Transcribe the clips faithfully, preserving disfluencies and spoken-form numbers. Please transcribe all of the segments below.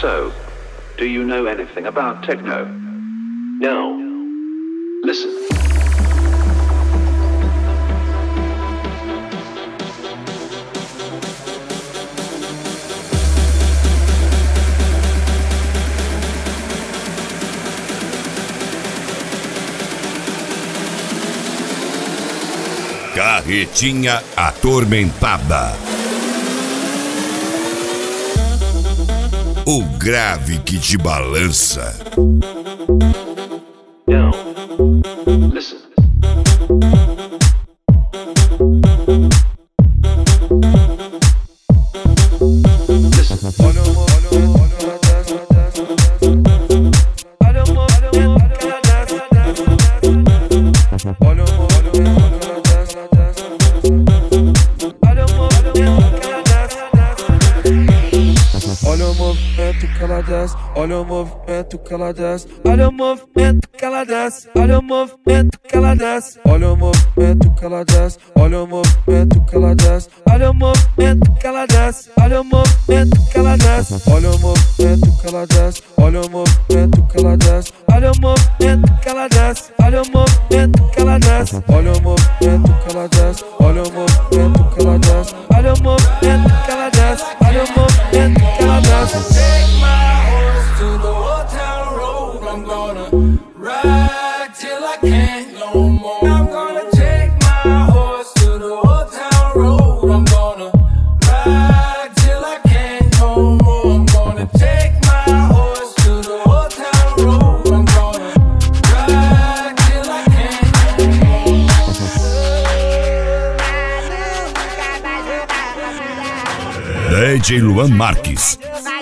So, do you know anything about techno? No. Listen. Carretinha atormentada. O grave que te balança. Now, listen. Olha o movimento que ela desce, olha o movimento que ela desce, olha o movimento que ela desce, olha o movimento que ela desce, olha o movimento que ela desce, olha o movimento que ela desce, olha o movimento que ela desce, olha o movimento que ela desce, olha o movimento que ela desce, olha o movimento que ela desce, olha o movimento que ela desce, olha o movimento que ela desce, olha o movimento que ela desce, olha o movimento que ela desce, olha o movimento que ela desce. To the old town road, I'm gonna ride till I can't no more. I'm gonna take my horse to the old town road. I'm gonna ride till I can't no more. I'm gonna take my horse to the old town road. I'm gonna ride till I can't no more. D J Luan Marques.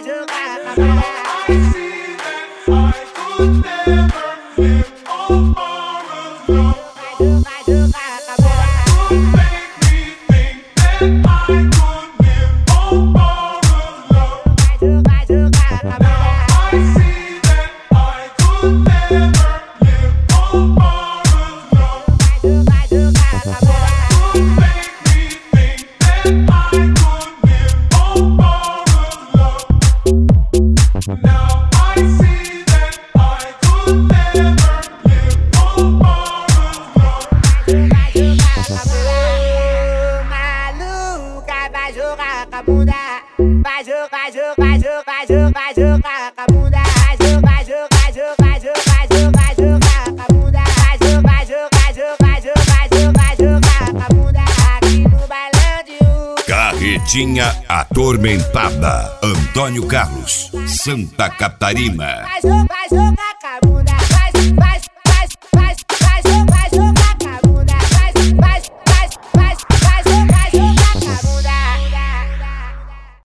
Carretinha atormentada. Antônio Carlos, Santa Catarina. Vai jogar, vai jogar com a bunda.